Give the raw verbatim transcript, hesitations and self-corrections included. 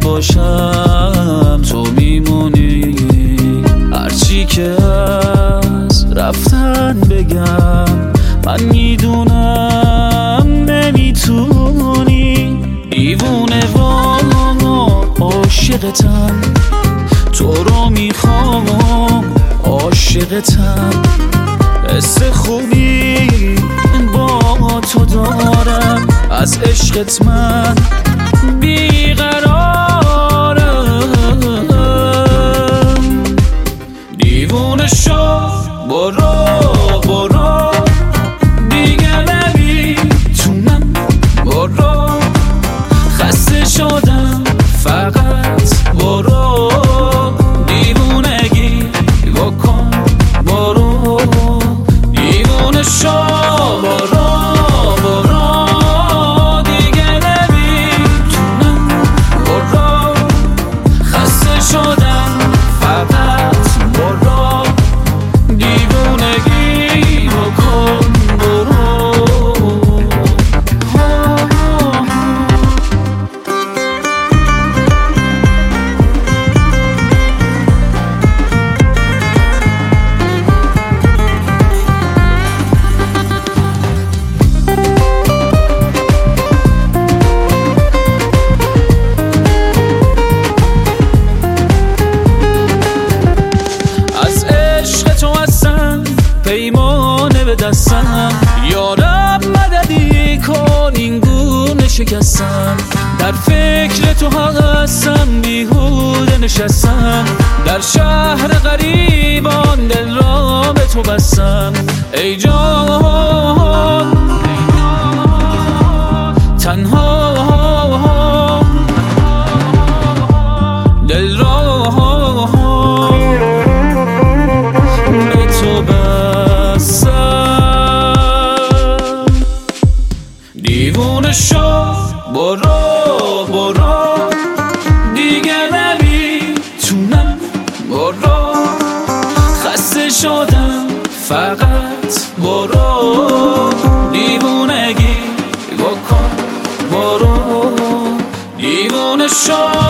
باشم تو میمونی، هرچی که از رفتن بگم من میدونم نمیتونی. دیوونه و عاشقتم، تو رو میخوام عاشقتم، حس خوبی با تو دارم، از عشقت من بیقرارم. دیوونه شو برو برو دیگه نمیتونم، برو خسته شدم فقط برو، دیوونگی بکن برو. دیوونه شو برو برو دیگه نمیتونم، برو خسته شدم فقط برو، دیوونگی بکن برو. پیمانه به دستم یارم، مددی کن این گونه شکستم، در فکر تو هستم بیهوده نشستم، در شهر غریبان دل را به تو بستم. ای جان تنها دل را به تو بستم. دیوونه شو برو برو دیگه نمیتونم، برو خسته شدم فقط برو، دیوونگی بکن برو. دیوونه شو